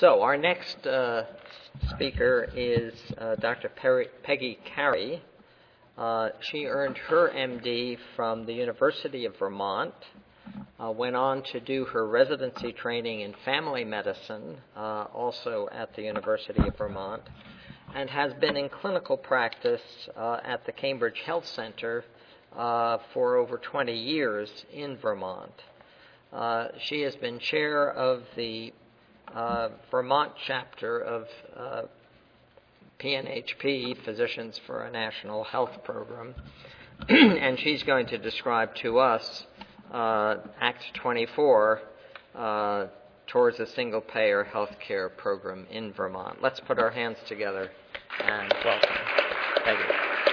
So our next speaker is Dr. Peggy Carey. She earned her MD from the University of Vermont, went on to do her residency training in family medicine, also at the University of Vermont, and has been in clinical practice at the Cambridge Health Center for over 20 years in Vermont. She has been chair of the Vermont chapter of PNHP, Physicians for a National Health Program, and she's going to describe to us Act 24 towards a single-payer health care program in Vermont. Let's put our hands together and welcome Peggy.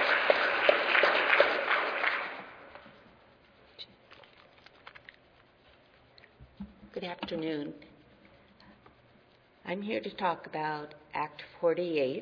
Good afternoon. I'm here to talk about Act 48.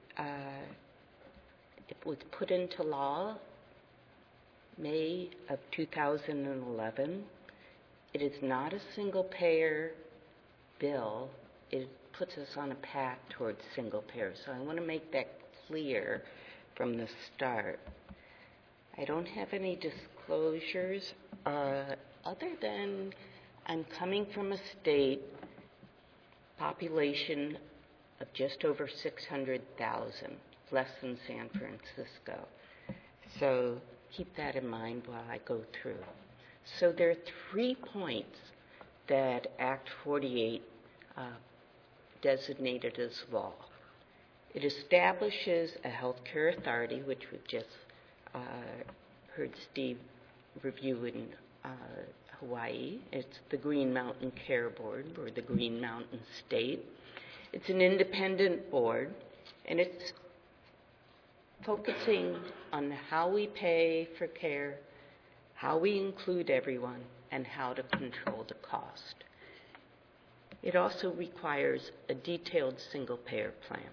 It was put into law May of 2011. It is not a single-payer bill. It puts us on a path towards single-payer. So I want to make that clear from the start. I don't have any disclosures other than I'm coming from a state population of just over 600,000, less than San Francisco. So keep that in mind while I go through. So there are 3 points that Act 48 designated as law. It establishes a healthcare authority, which we've just heard Steve review in Hawaii. It's the Green Mountain Care Board, or the Green Mountain State. It's an independent board, and it's focusing on how we pay for care, how we include everyone, and how to control the cost. It also requires a detailed single-payer plan.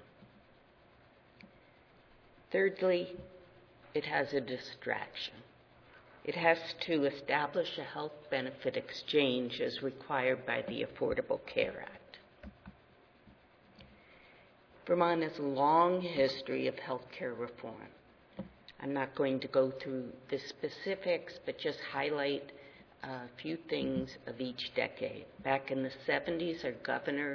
Thirdly, it has a distraction. It has to establish a health benefit exchange as required by the Affordable Care Act. Vermont has a long history of health care reform. I'm not going to go through the specifics, but just highlight a few things of each decade. Back in the 70s, our governor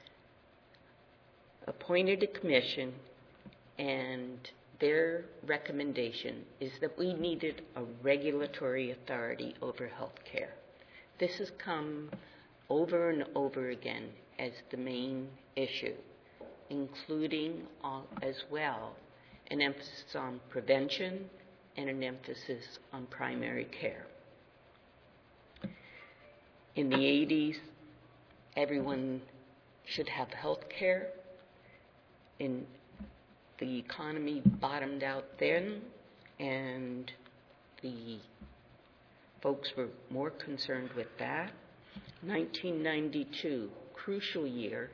appointed a commission, and their recommendation is that we needed a regulatory authority over health care. This has come over and over again as the main issue, including as well an emphasis on prevention and an emphasis on primary care. In the 80s, everyone should have health care. The economy bottomed out then, and the folks were more concerned with that. 1992, crucial year.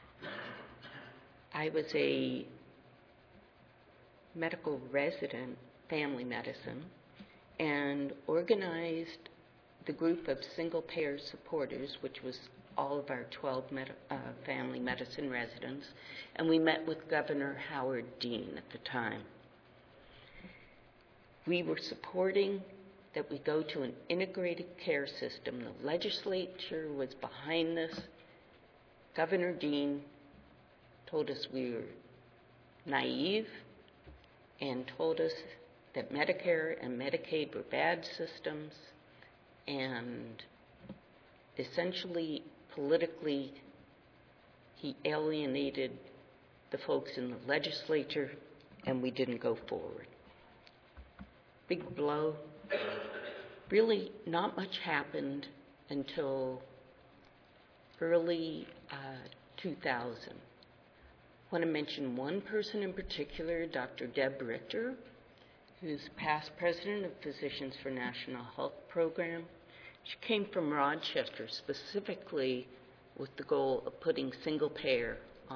I was a medical resident, family medicine, and organized the group of single-payer supporters, which was all of our 12 family medicine residents, and we met with Governor Howard Dean at the time. We were supporting that we go to an integrated care system. The legislature was behind this. Governor Dean told us we were naive and told us that Medicare and Medicaid were bad systems, and essentially politically, he alienated the folks in the legislature, and we didn't go forward. Big blow. Really, not much happened until early 2000. I want to mention one person in particular, Dr. Deb Richter, who's past president of Physicians for National Health Program. She came from Rochester specifically with the goal of putting single payer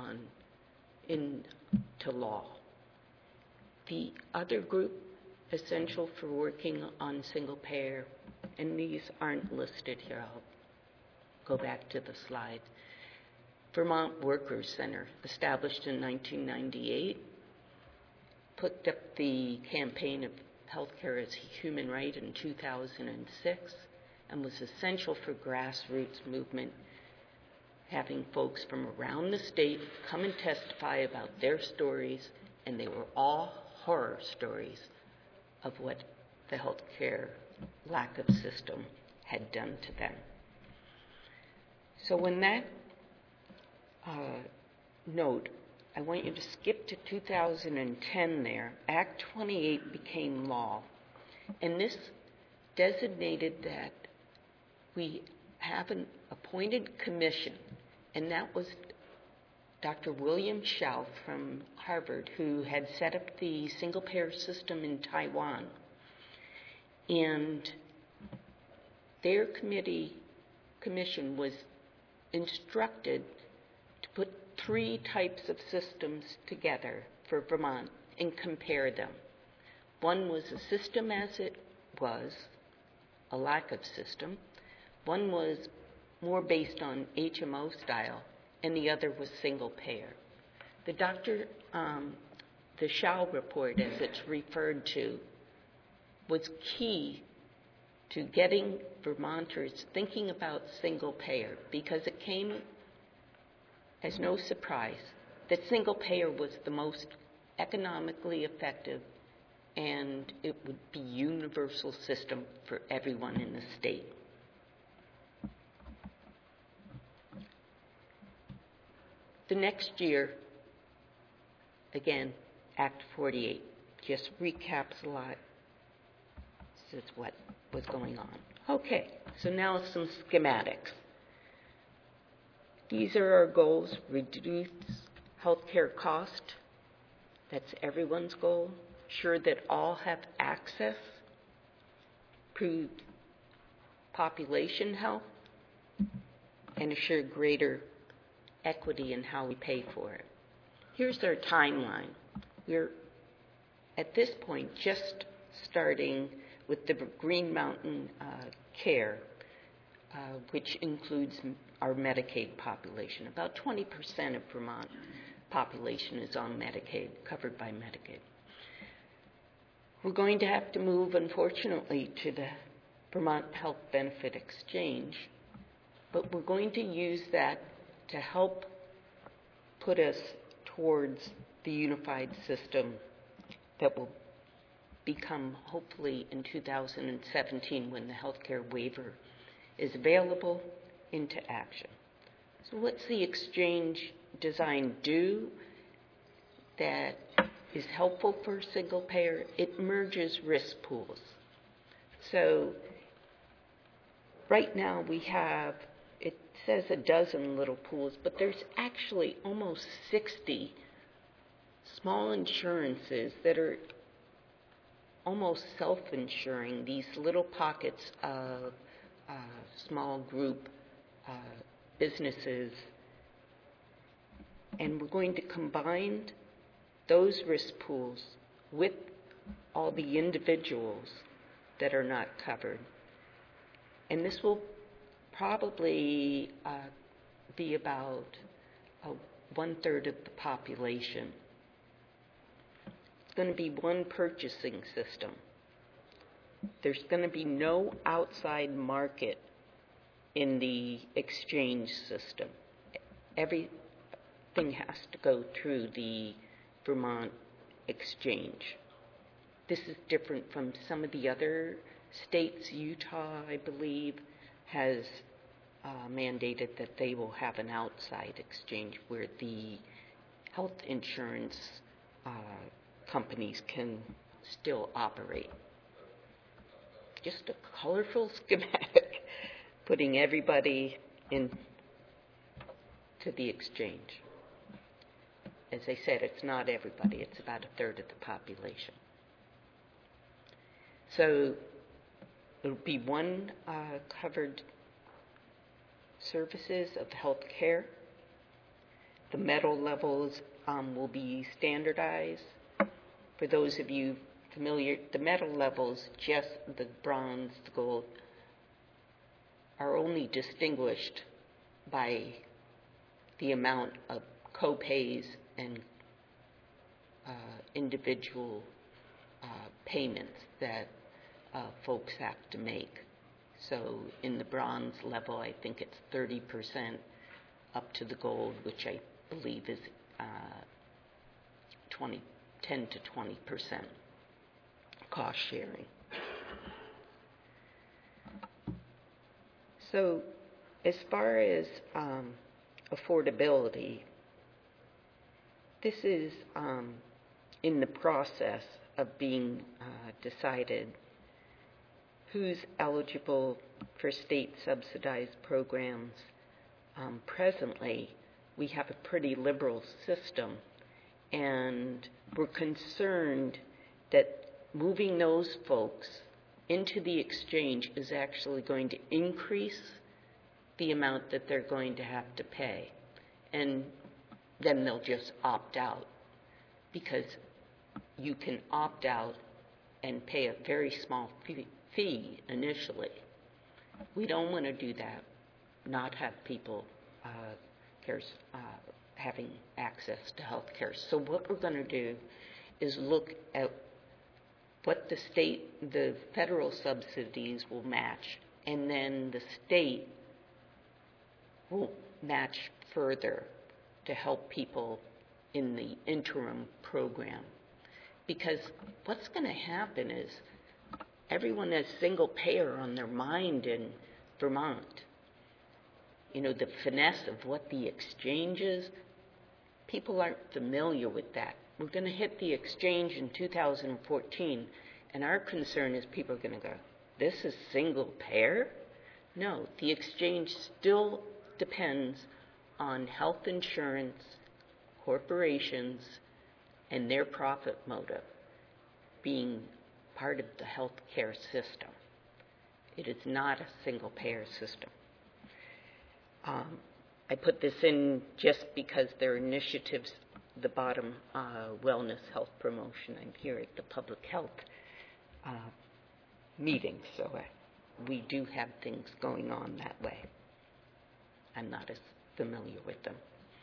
into law. The other group essential for working on single payer, and these aren't listed here, I'll go back to the slide. Vermont Workers Center, established in 1998, picked up the campaign of healthcare as a human right in 2006, and was essential for grassroots movement, having folks from around the state come and testify about their stories, and they were all horror stories of what the healthcare lack of system had done to them. So when that note, I want you to skip to 2010 there. Act 28 became law, and this designated that we have an appointed commission, and that was Dr. William Schauf from Harvard, who had set up the single-payer system in Taiwan. And their commission was instructed to put 3 types of systems together for Vermont and compare them. One was a system as it was, a lack of system. One was more based on HMO style, and the other was single payer. The Schau report, as it's referred to, was key to getting Vermonters thinking about single payer, because it came as no surprise that single payer was the most economically effective, and it would be universal system for everyone in the state. The next year, again, Act 48 just recapitalizes what was going on. Okay, so now some schematics. These are our goals: reduce healthcare cost. That's everyone's goal. Ensure that all have access. Improve population health. And assure greater equity in how we pay for it. Here's our timeline. We're, at this point, just starting with the Green Mountain Care, which includes our Medicaid population. About 20% of Vermont population is on Medicaid, covered by Medicaid. We're going to have to move, unfortunately, to the Vermont Health Benefit Exchange, but we're going to use that to help put us towards the unified system that will become, hopefully, in 2017, when the healthcare waiver is available, into action. So what's the exchange design do that is helpful for single payer? It merges risk pools. So right now we have, it says a dozen little pools, but there's actually almost 60 small insurances that are almost self-insuring these little pockets of small group businesses. And we're going to combine those risk pools with all the individuals that are not covered. And this will probably be about 1/3 of the population. It's going to be one purchasing system. There's going to be no outside market in the exchange system. Everything has to go through the Vermont Exchange. This is different from some of the other states. Utah, I believe, has mandated that they will have an outside exchange where the health insurance companies can still operate. Just a colorful schematic, putting everybody into the exchange. As I said, it's not everybody. It's about 1/3 of the population. So it'll be one covered services of health care. The metal levels will be standardized. For those of you familiar, the metal levels, just the bronze, the gold, are only distinguished by the amount of co-pays and individual payments that folks have to make. So in the bronze level, I think it's 30% up to the gold, which I believe is 10 to 20% cost sharing. So as far as affordability, this is in the process of being decided who's eligible for state subsidized programs. Presently, we have a pretty liberal system, and we're concerned that moving those folks into the exchange is actually going to increase the amount that they're going to have to pay. And then they'll just opt out, because you can opt out and pay a very small fee initially. We don't want to do that, not have people having access to health care. So what we're going to do is look at what the federal subsidies will match, and then the state will match further to help people in the interim program. Because what's going to happen is everyone has single payer on their mind in Vermont. You know, the finesse of what the exchange is, people aren't familiar with that. We're going to hit the exchange in 2014, and our concern is people are going to go, this is single payer? No, the exchange still depends on health insurance, corporations, and their profit motive being part of the health care system. It is not a single payer system. I put this in just because there are initiatives, the bottom, wellness, health promotion. I'm here at the public health meeting, so we do have things going on that way. I'm not as familiar with them.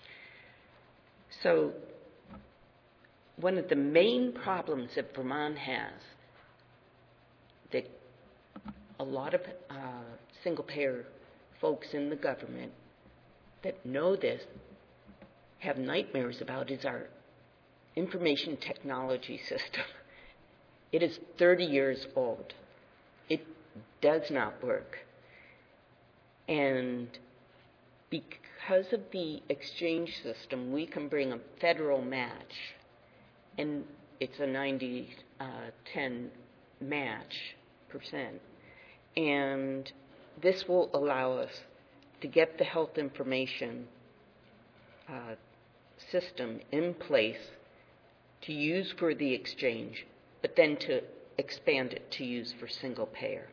So one of the main problems that Vermont has, that a lot of single-payer folks in the government that know this have nightmares about, is our information technology system. It is 30 years old. It does not work. And because of the exchange system, we can bring a federal match, and it's a 90-10 match percent. And this will allow us to get the health information system in place to use for the exchange, but then to expand it to use for single payer.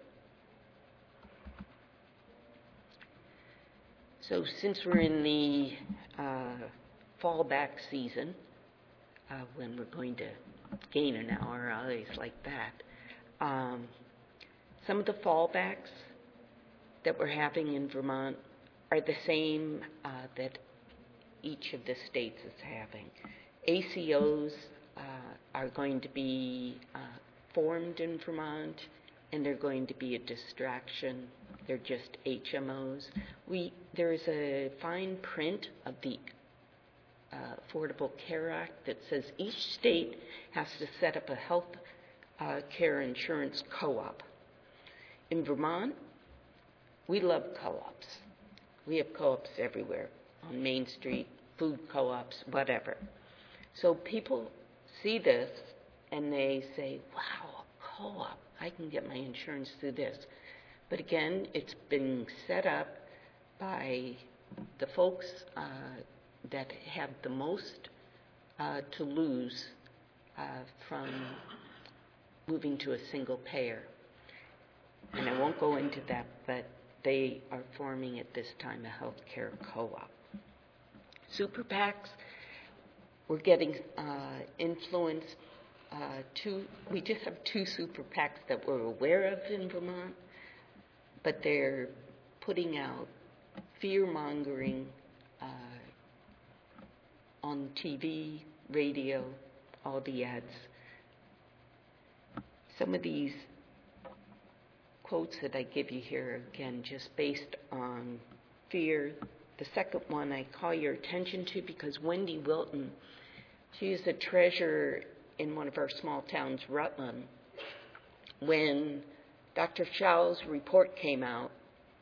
So since we're in the fallback season, when we're going to gain an hour, I always like that. Some of the fallbacks that we're having in Vermont are the same that each of the states is having. ACOs are going to be formed in Vermont, and they're going to be a distraction. They're just HMOs. There's a fine print of the Affordable Care Act that says each state has to set up a health care insurance co-op. In Vermont, we love co-ops. We have co-ops everywhere, on Main Street, food co-ops, whatever. So people see this and they say, wow, a co-op, I can get my insurance through this. But again, it's been set up by the folks that have the most to lose from moving to a single payer. And I won't go into that, but they are forming at this time a healthcare co-op. Super PACs, we're getting influence. We just have 2 super PACs that we're aware of in Vermont, but they're putting out fear-mongering on TV, radio, all the ads. Some of these quotes that I give you here, again, just based on fear. The second one I call your attention to because Wendy Wilton, she is a treasurer in one of our small towns, Rutland. When Dr. Shaw's report came out,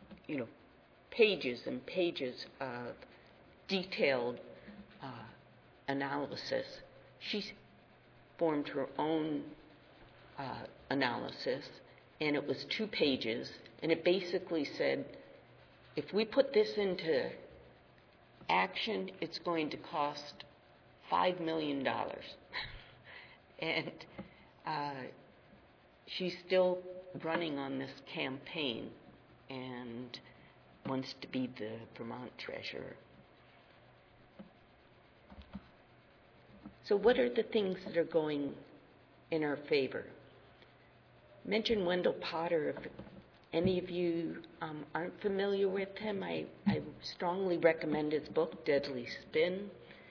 pages and pages of detailed analysis, she formed her own analysis, and it was 2 pages, and it basically said, if we put this into action, it's going to cost $5 million. And she's still running on this campaign and wants to be the Vermont treasurer. So what are the things that are going in our favor? Mention Wendell Potter. If any of you aren't familiar with him, I strongly recommend his book, Deadly Spin.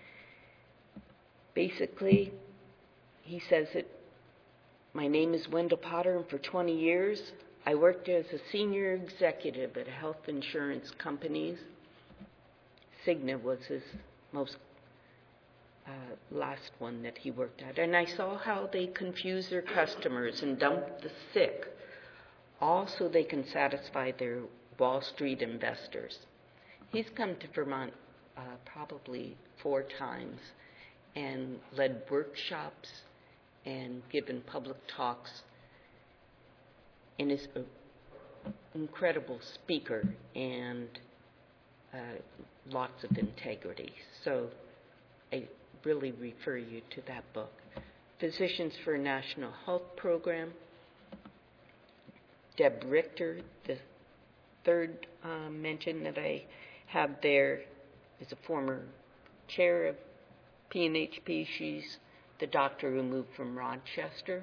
Basically, he says that my name is Wendell Potter, and for 20 years, I worked as a senior executive at health insurance companies. Cigna was his most last one that he worked at. And I saw how they confuse their customers and dump the sick, all so they can satisfy their Wall Street investors. He's come to Vermont probably 4 times and led workshops and given public talks, and is an incredible speaker and lots of integrity. So I really refer you to that book. Physicians for a National Health Program. Deb Richter, the third mention that I have there, is a former chair of PNHP. She's the doctor who moved from Rochester.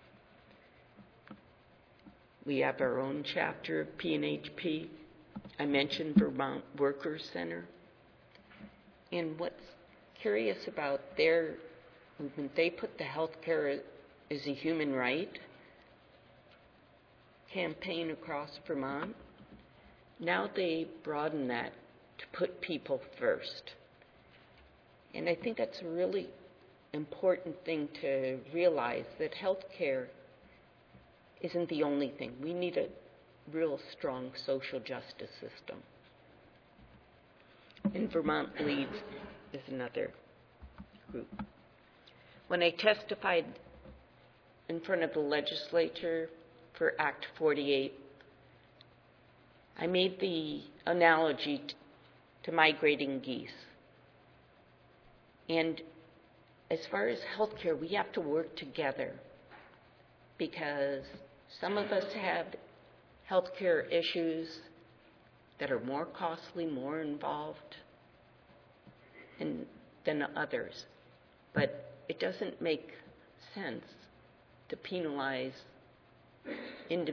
We have our own chapter of PNHP. I mentioned Vermont Workers Center. And what's curious about their movement, they put the healthcare as a human right campaign across Vermont. Now they broaden that to put people first. And I think that's a really important thing to realize, that healthcare isn't the only thing. We need a real strong social justice system. And Vermont Leads is another group. When I testified in front of the legislature for Act 48, I made the analogy to migrating geese. And as far as healthcare, we have to work together, because some of us have healthcare issues that are more costly, more involved than others. But it doesn't make sense to penalize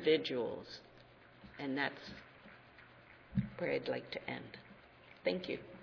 individuals, and that's where I'd like to end. Thank you.